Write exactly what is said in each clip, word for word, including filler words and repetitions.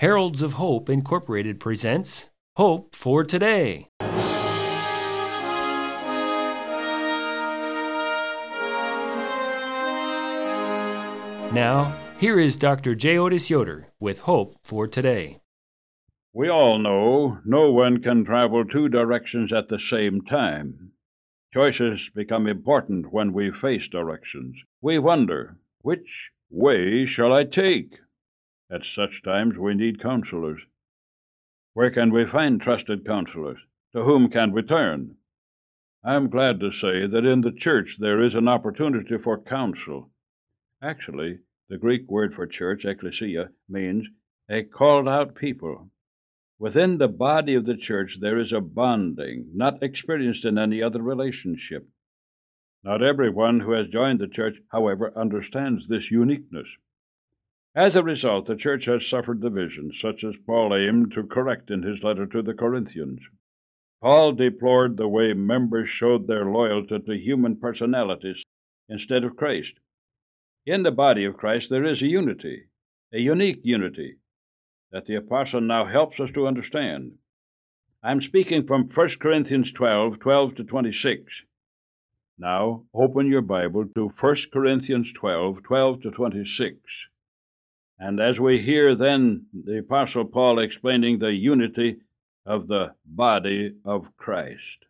Heralds of Hope Incorporated presents Hope for Today. Now, here is Doctor J. Otis Yoder with Hope for Today. We all know no one can travel two directions at the same time. Choices become important when we face directions. We wonder, which way shall I take? At such times we need counselors. Where can we find trusted counselors? To whom can we turn? I am glad to say that in the church there is an opportunity for counsel. Actually, the Greek word for church, ekklesia, means a called-out people. Within the body of the church there is a bonding not experienced in any other relationship. Not everyone who has joined the church, however, understands this uniqueness. As a result, the church has suffered divisions, such as Paul aimed to correct in his letter to the Corinthians. Paul deplored the way members showed their loyalty to human personalities instead of Christ. In the body of Christ there is a unity, a unique unity, that the apostle now helps us to understand. I'm speaking from First Corinthians twelve, twelve to twenty-six. Now, open your Bible to First Corinthians twelve, twelve to twenty-six. And as we hear then the apostle Paul explaining the unity of the body of Christ.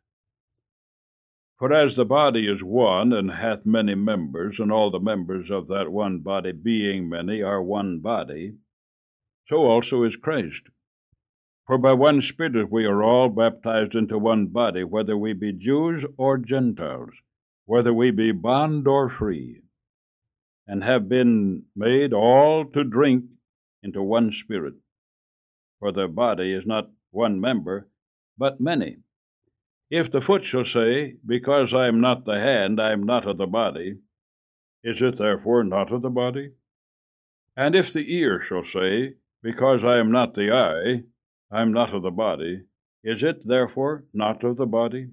For as the body is one, and hath many members, and all the members of that one body, being many, are one body, so also is Christ. For by one Spirit we are all baptized into one body, whether we be Jews or Gentiles, whether we be bond or free, and have been made all to drink into one Spirit. For the body is not one member, but many. If the foot shall say, Because I am not the hand, I am not of the body, is it therefore not of the body? And if the ear shall say, Because I am not the eye, I am not of the body, is it therefore not of the body?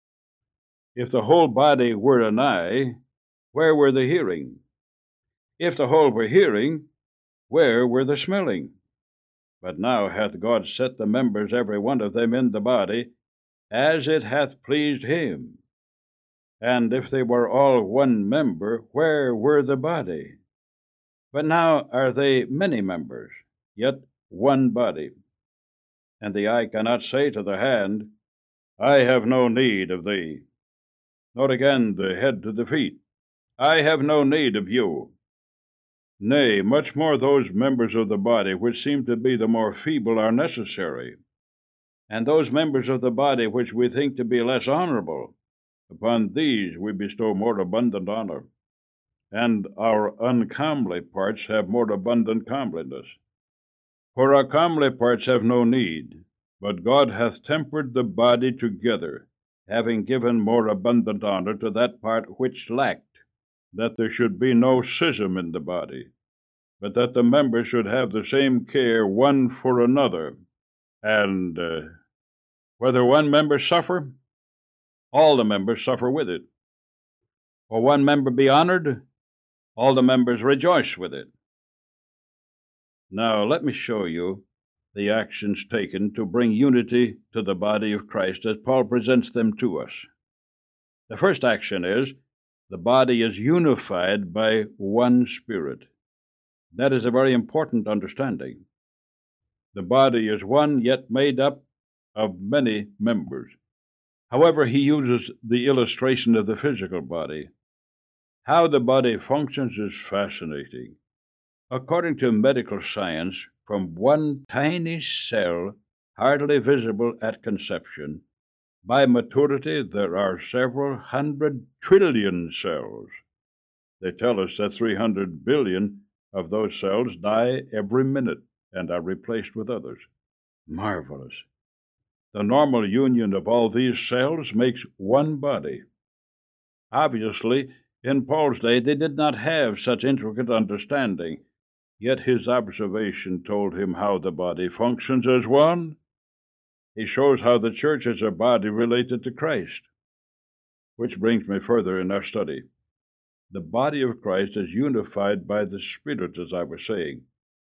If the whole body were an eye, where were the hearing? If the whole were hearing, where were the smelling? But now hath God set the members every one of them in the body, as it hath pleased him. And if they were all one member, where were the body? But now are they many members, yet one body. And the eye cannot say to the hand, I have no need of thee. Nor again the head to the feet, I have no need of you. Nay, much more those members of the body which seem to be the more feeble are necessary, and those members of the body which we think to be less honorable, upon these we bestow more abundant honor, and our uncomely parts have more abundant comeliness. For our comely parts have no need, but God hath tempered the body together, having given more abundant honor to that part which lacked, that there should be no schism in the body, but that the members should have the same care one for another. And uh, whether one member suffer, all the members suffer with it. Or one member be honored, all the members rejoice with it. Now let me show you the actions taken to bring unity to the body of Christ as Paul presents them to us. The first action is, the body is unified by one Spirit. That is a very important understanding. The body is one, yet made up of many members. However, he uses the illustration of the physical body. How the body functions is fascinating. According to medical science, from one tiny cell, hardly visible at conception, by maturity, there are several hundred trillion cells. They tell us that three hundred billion of those cells die every minute and are replaced with others. Marvelous. The normal union of all these cells makes one body. Obviously, in Paul's day, they did not have such intricate understanding, yet his observation told him how the body functions as one. He shows how the church is a body related to Christ. Which brings me further in our study. The body of Christ is unified by the Spirit, as I was saying.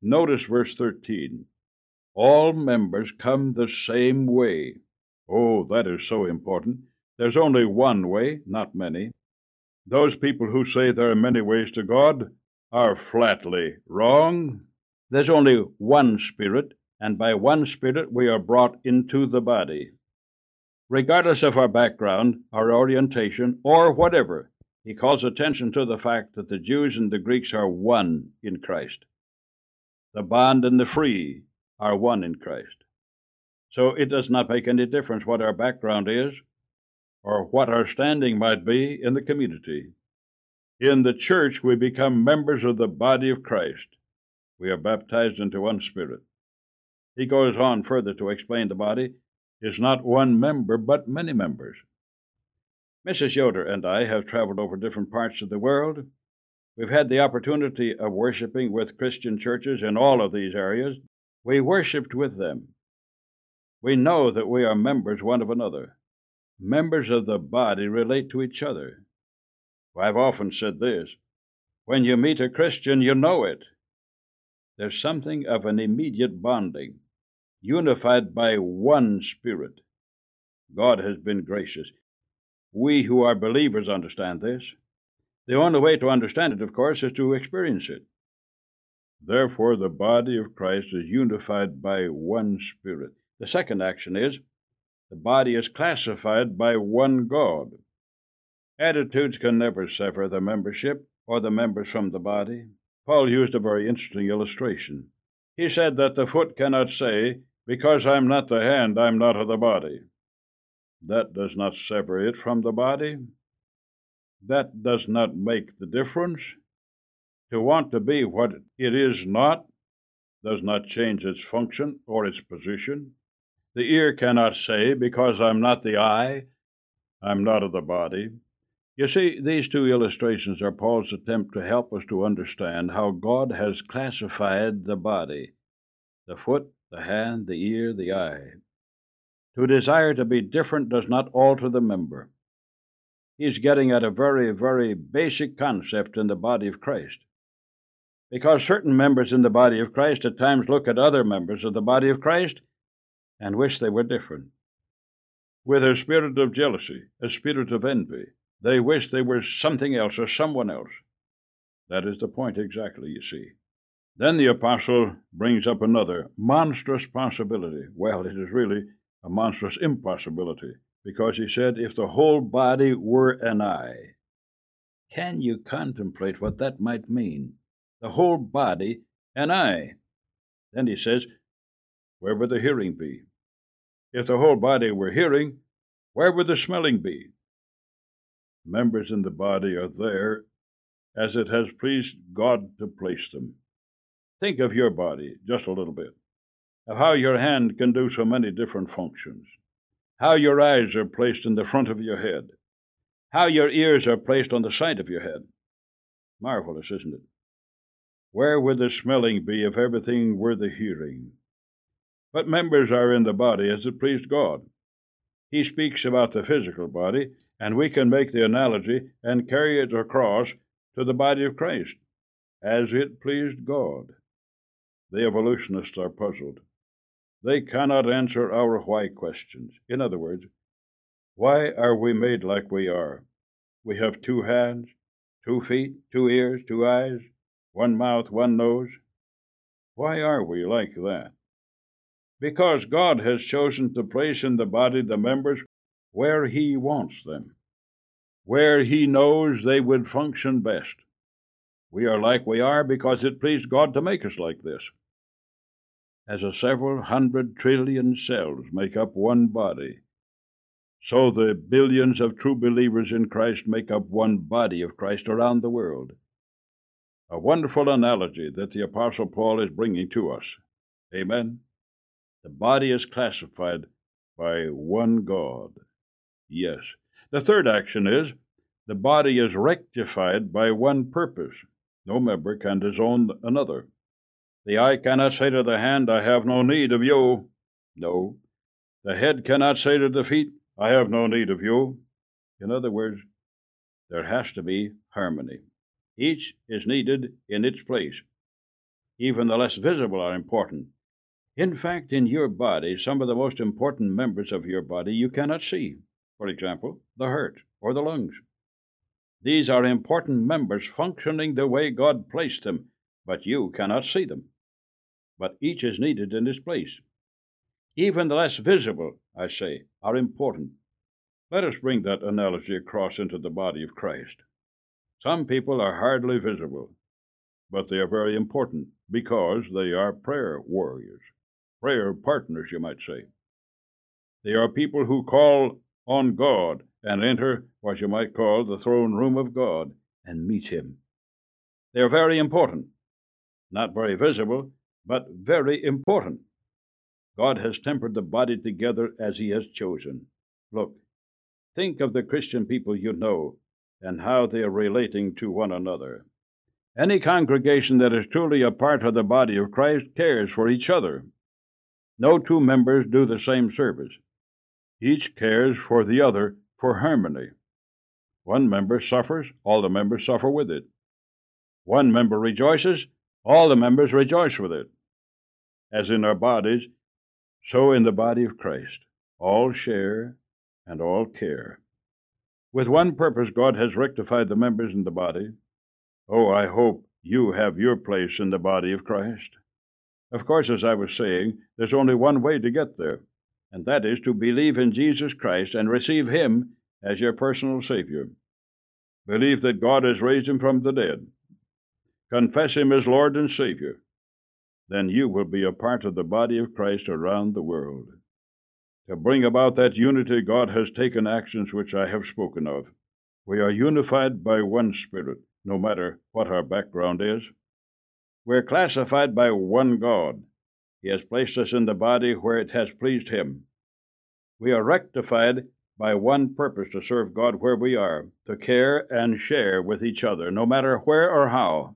Notice verse thirteen. All members come the same way. Oh, that is so important. There's only one way, not many. Those people who say there are many ways to God are flatly wrong. There's only one Spirit, and by one Spirit we are brought into the body. Regardless of our background, our orientation, or whatever, he calls attention to the fact that the Jews and the Greeks are one in Christ. The bond and the free are one in Christ. So it does not make any difference what our background is or what our standing might be in the community. In the church, we become members of the body of Christ. We are baptized into one Spirit. He goes on further to explain the body is not one member, but many members. Missus Yoder and I have traveled over different parts of the world. We've had the opportunity of worshiping with Christian churches in all of these areas. We worshiped with them. We know that we are members one of another. Members of the body relate to each other. I've often said this, when you meet a Christian, you know it. There's something of an immediate bonding, unified by one Spirit. God has been gracious. We who are believers understand this. The only way to understand it, of course, is to experience it. Therefore, the body of Christ is unified by one Spirit. The second action is, the body is classified by one God. Attitudes can never sever the membership or the members from the body. Paul used a very interesting illustration. He said that the foot cannot say, because I'm not the hand, I'm not of the body. That does not sever it from the body. That does not make the difference. To want to be what it is not does not change its function or its position. The ear cannot say, because I'm not the eye, I'm not of the body. You see, these two illustrations are Paul's attempt to help us to understand how God has classified the body, the foot, the hand, the ear, the eye. To desire to be different does not alter the member. He's getting at a very, very basic concept in the body of Christ. Because certain members in the body of Christ at times look at other members of the body of Christ and wish they were different. With a spirit of jealousy, a spirit of envy, they wish they were something else or someone else. That is the point exactly, you see. Then the apostle brings up another monstrous possibility. Well, it is really a monstrous impossibility, because he said, if the whole body were an eye. Can you contemplate what that might mean? The whole body an eye. Then he says, where would the hearing be? If the whole body were hearing, where would the smelling be? Members in the body are there as it has pleased God to place them. Think of your body just a little bit, of how your hand can do so many different functions, how your eyes are placed in the front of your head, how your ears are placed on the side of your head. Marvelous, isn't it? Where would the smelling be if everything were the hearing? But members are in the body as it pleased God. He speaks about the physical body, and we can make the analogy and carry it across to the body of Christ, as it pleased God. The evolutionists are puzzled. They cannot answer our why questions. In other words, why are we made like we are? We have two hands, two feet, two ears, two eyes, one mouth, one nose. Why are we like that? Because God has chosen to place in the body the members where He wants them, where He knows they would function best. We are like we are because it pleased God to make us like this. As a several hundred trillion cells make up one body, so the billions of true believers in Christ make up one body of Christ around the world. A wonderful analogy that the Apostle Paul is bringing to us. Amen. The body is classified by one God. Yes. The third action is, the body is rectified by one purpose. No member can disown another. The eye cannot say to the hand, I have no need of you. No. The head cannot say to the feet, I have no need of you. In other words, there has to be harmony. Each is needed in its place. Even the less visible are important. In fact, in your body, some of the most important members of your body you cannot see. For example, the heart or the lungs. These are important members functioning the way God placed them, but you cannot see them. But each is needed in its place. Even the less visible, I say, are important. Let us bring that analogy across into the body of Christ. Some people are hardly visible, but they are very important because they are prayer warriors, prayer partners, you might say. They are people who call on God and enter what you might call the throne room of God and meet Him. They are very important, not very visible, but very important. God has tempered the body together as He has chosen. Look, think of the Christian people you know and how they are relating to one another. Any congregation that is truly a part of the body of Christ cares for each other. No two members do the same service. Each cares for the other for harmony. One member suffers, all the members suffer with it. One member rejoices, all the members rejoice with it. As in our bodies, so in the body of Christ, all share and all care. With one purpose, God has rectified the members in the body. Oh, I hope you have your place in the body of Christ. Of course, as I was saying, there's only one way to get there, and that is to believe in Jesus Christ and receive Him as your personal Savior. Believe that God has raised Him from the dead. Confess Him as Lord and Savior. Then you will be a part of the body of Christ around the world. To bring about that unity, God has taken actions which I have spoken of. We are unified by one Spirit, no matter what our background is. We are classified by one God. He has placed us in the body where it has pleased Him. We are rectified by one purpose, to serve God where we are, to care and share with each other, no matter where or how.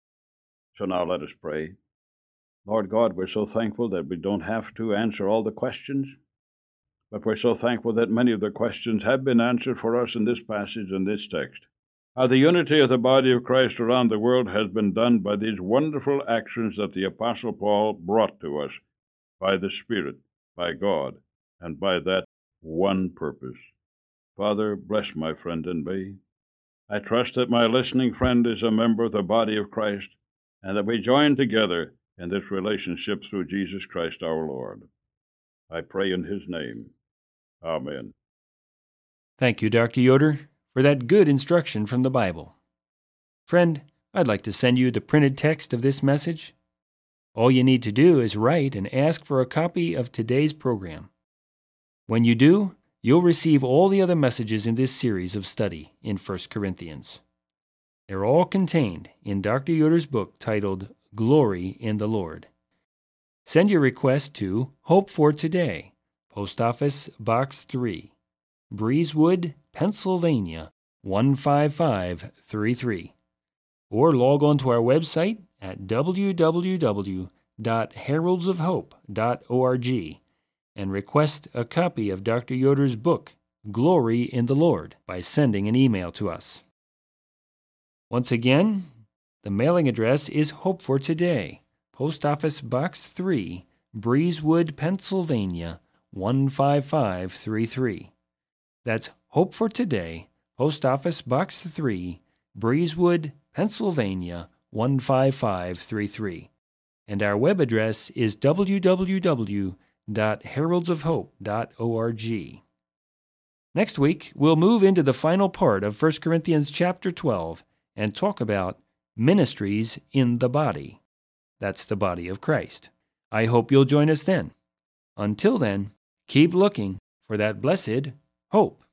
So now let us pray. Lord God, we're so thankful that we don't have to answer all the questions, but we're so thankful that many of the questions have been answered for us in this passage and this text. How the unity of the body of Christ around the world has been done by these wonderful actions that the Apostle Paul brought to us by the Spirit, by God, and by that one purpose. Father, bless my friend and me. I trust that my listening friend is a member of the body of Christ, and that we join together in this relationship through Jesus Christ our Lord. I pray in His name. Amen. Thank you, Doctor Yoder, for that good instruction from the Bible. Friend, I'd like to send you the printed text of this message. All you need to do is write and ask for a copy of today's program. When you do, you'll receive all the other messages in this series of study in First Corinthians. They're all contained in Doctor Yoder's book titled Glory in the Lord. Send your request to Hope for Today, Post Office Box three, Breezewood, Pennsylvania, one five five three three. Or log on to our website at w w w dot heralds of hope dot org and request a copy of Doctor Yoder's book, Glory in the Lord, by sending an email to us. Once again, the mailing address is Hope for Today, Post Office Box three, Breezewood, Pennsylvania, one five five three three. That's Hope for Today, Post Office Box three, Breezewood, Pennsylvania, one five five three three. And our web address is w w w dot heralds of hope dot org. Next week, we'll move into the final part of First Corinthians chapter twelve and talk about ministries in the body. That's the body of Christ. I hope you'll join us then. Until then, keep looking for that blessed hope.